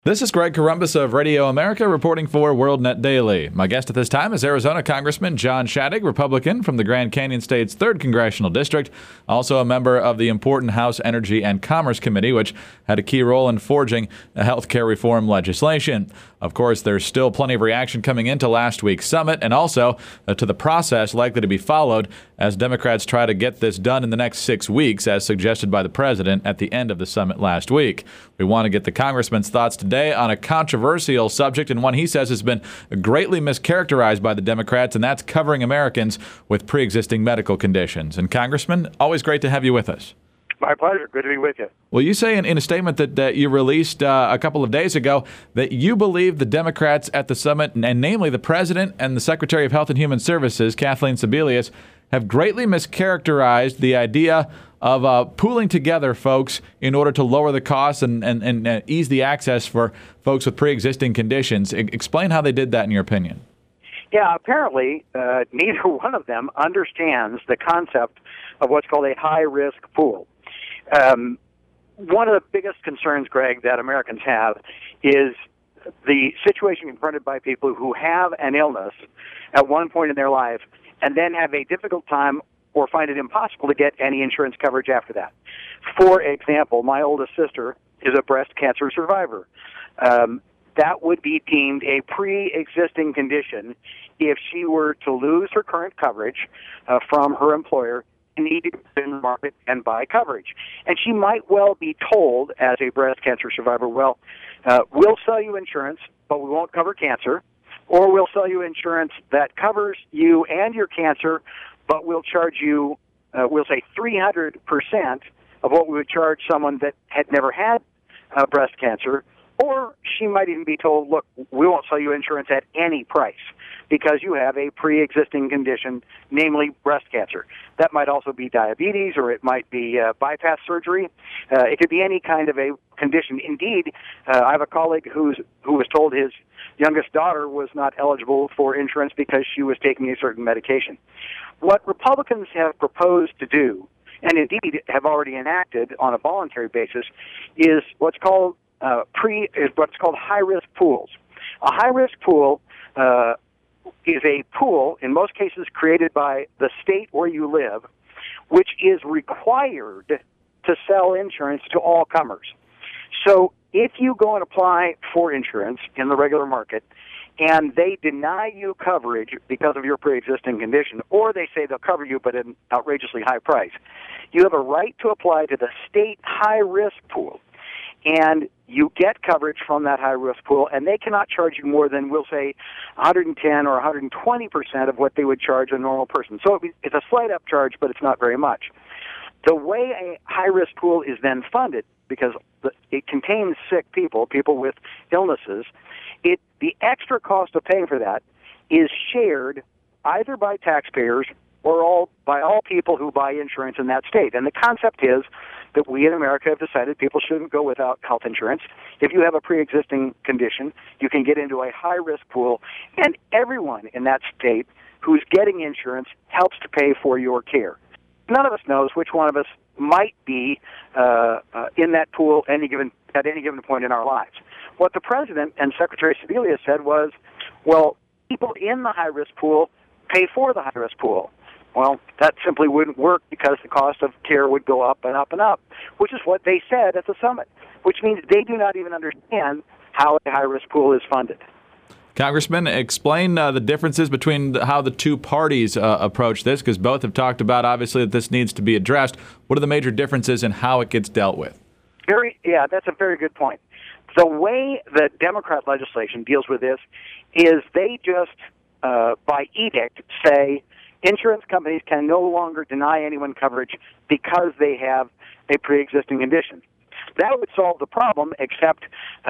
This is Greg Corombos of Radio America reporting for WorldNet Daily. My guest at this time is Arizona Congressman John Shadegg, Republican from the Grand Canyon State's 3rd Congressional District, also a member of the important House Energy and Commerce Committee, which had a key role in forging health care reform legislation. Of course, there's still plenty of reaction coming into last week's summit and also to the process likely to be followed as Democrats try to get this done in the next 6 weeks, as suggested by the president at the end of the summit last week. We want to get the congressman's thoughts today on a controversial subject and one he says has been greatly mischaracterized by the Democrats, and that's covering Americans with pre-existing medical conditions. And Congressman, always great to have you with us. My pleasure. Good to be with you. Well, you say in a statement that you released a couple of days ago that you believe the Democrats at the summit, and namely the President and the Secretary of Health and Human Services, Kathleen Sebelius, have greatly mischaracterized the idea of pooling together folks in order to lower the costs and ease the access for folks with pre-existing conditions. Explain how they did that in your opinion. Yeah, apparently neither one of them understands the concept of what's called a high-risk pool. One of the biggest concerns, Greg, that Americans have is the situation confronted by people who have an illness at one point in their life and then have a difficult time or find it impossible to get any insurance coverage after that. For example, my oldest sister is a breast cancer survivor. That would be deemed a pre-existing condition if she were to lose her current coverage from her employer and need to go in the market and buy coverage. And she might well be told, as a breast cancer survivor, well, we'll sell you insurance, but we won't cover cancer, or we'll sell you insurance that covers you and your cancer, but we'll charge you, we'll say 300% of what we would charge someone that had never had breast cancer. Or she might even be told, look, we won't sell you insurance at any price because you have a pre-existing condition, namely breast cancer. That might also be diabetes, or it might be bypass surgery. It could be any kind of a condition. Indeed, I have a colleague who was told his youngest daughter was not eligible for insurance because she was taking a certain medication. What Republicans have proposed to do, and indeed have already enacted on a voluntary basis, is what's called high-risk pools. A high-risk pool is a pool, in most cases created by the state where you live, which is required to sell insurance to all comers. So if you go and apply for insurance in the regular market and they deny you coverage because of your pre-existing condition, or they say they'll cover you but at an outrageously high price, you have a right to apply to the state high-risk pool. And you get coverage from that high-risk pool, and they cannot charge you more than, we'll say, 110 or 120% of what they would charge a normal person. So it's a slight upcharge, but it's not very much. The way a high-risk pool is then funded, because it contains sick people, people with illnesses, the extra cost of paying for that is shared either by taxpayers or by all people who buy insurance in that state. And the concept is that we in America have decided people shouldn't go without health insurance. If you have a pre-existing condition, you can get into a high-risk pool, and everyone in that state who's getting insurance helps to pay for your care. None of us knows which one of us might be in that pool at any given point in our lives. What the President and Secretary Sebelius said was, well, people in the high-risk pool pay for the high-risk pool. Well, that simply wouldn't work because the cost of care would go up and up and up, which is what they said at the summit, which means they do not even understand how a high-risk pool is funded. Congressman, explain the differences between how the two parties approach this, because both have talked about, obviously, that this needs to be addressed. What are the major differences in how it gets dealt with? That's a very good point. The way the Democrat legislation deals with this is they just, by edict, say insurance companies can no longer deny anyone coverage because they have a pre-existing condition. That would solve the problem, except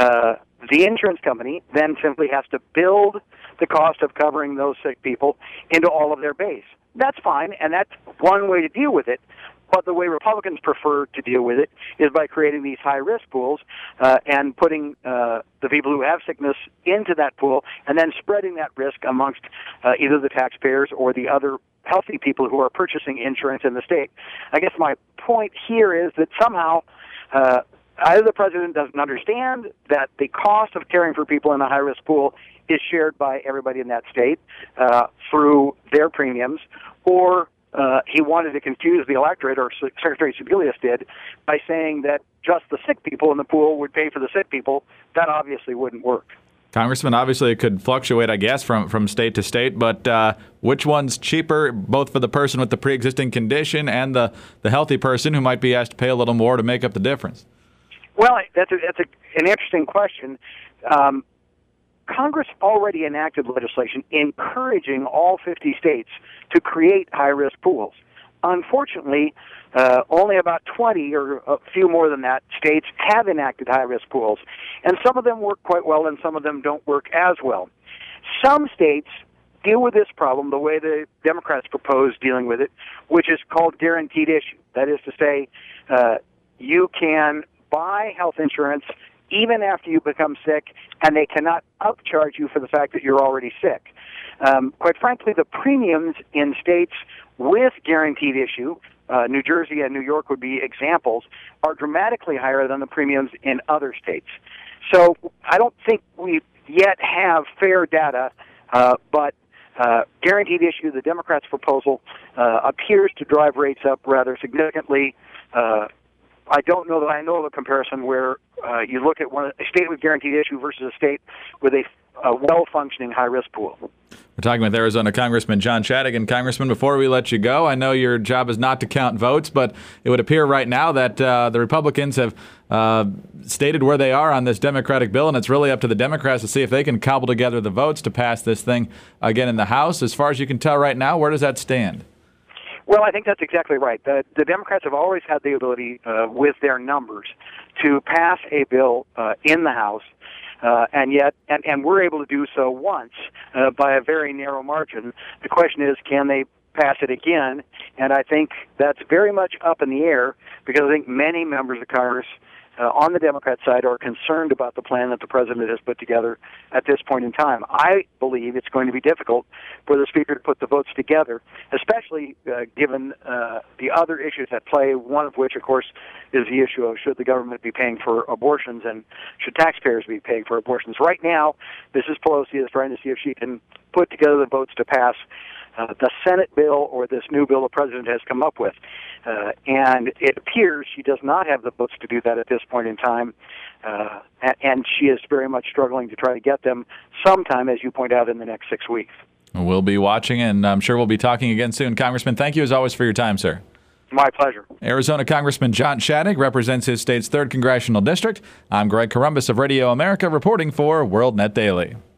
the insurance company then simply has to build the cost of covering those sick people into all of their base. That's fine, and that's one way to deal with it. But the way Republicans prefer to deal with it is by creating these high-risk pools and putting the people who have sickness into that pool and then spreading that risk amongst either the taxpayers or the other healthy people who are purchasing insurance in the state. I guess my point here is that somehow either the president doesn't understand that the cost of caring for people in a high-risk pool is shared by everybody in that state through their premiums, or he wanted to confuse the electorate, or Secretary Sebelius did, by saying that just the sick people in the pool would pay for the sick people. That obviously wouldn't work. Congressman, obviously it could fluctuate, I guess, from state to state, but which one's cheaper, both for the person with the pre-existing condition and the healthy person who might be asked to pay a little more to make up the difference? Well, that's an interesting question. Congress already enacted legislation encouraging all 50 states to create high-risk pools. Unfortunately, only about 20 or a few more than that states have enacted high-risk pools, and some of them work quite well and some of them don't work as well. Some states deal with this problem the way the Democrats propose dealing with it, which is called guaranteed issue. That is to say, you can buy health insurance even after you become sick, and they cannot upcharge you for the fact that you're already sick. Quite frankly, the premiums in states with guaranteed issue, New Jersey and New York would be examples, are dramatically higher than the premiums in other states. So I don't think we yet have fair data, but guaranteed issue, the Democrats' proposal, appears to drive rates up rather significantly. I don't know that I know of a comparison where you look at a state with guaranteed issue versus a state with a well-functioning high-risk pool. We're talking with Arizona Congressman John Shadegg. And Congressman, before we let you go, I know your job is not to count votes, but it would appear right now that the Republicans have stated where they are on this Democratic bill, and it's really up to the Democrats to see if they can cobble together the votes to pass this thing again in the House. As far as you can tell right now, where does that stand? Well, I think that's exactly right. The Democrats have always had the ability, with their numbers, to pass a bill in the House, and we're able to do so once by a very narrow margin. The question is, can they pass it again? And I think that's very much up in the air, because I think many members of Congress on the Democrat side are concerned about the plan that the president has put together at this point in time. I believe it's going to be difficult for the Speaker to put the votes together, especially given the other issues at play, one of which, of course, is the issue of should the government be paying for abortions and should taxpayers be paying for abortions. Right now, Mrs. Pelosi is trying to see if she can put together the votes to pass the Senate bill or this new bill the president has come up with. And it appears she does not have the votes to do that at this point in time, and she is very much struggling to try to get them sometime, as you point out, in the next 6 weeks. We'll be watching, and I'm sure we'll be talking again soon. Congressman, thank you as always for your time, sir. My pleasure. Arizona Congressman John Shadegg represents his state's 3rd Congressional District. I'm Greg Corombos of Radio America, reporting for WorldNet Daily.